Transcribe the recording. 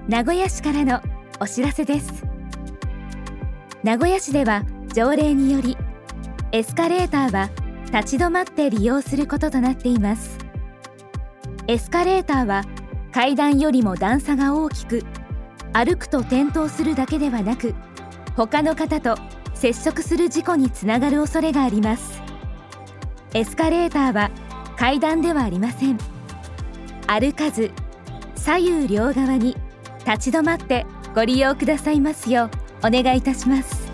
名古屋市からのお知らせです。名古屋市では条例によりエスカレーターは立ち止まって利用することとなっています。エスカレーターは階段よりも段差が大きく、歩くと転倒するだけではなく、他の方と接触する事故につながる恐れがあります。エスカレーターは階段ではありません。歩かず左右両側に立ち止まってご利用くださいますようお願いいたします。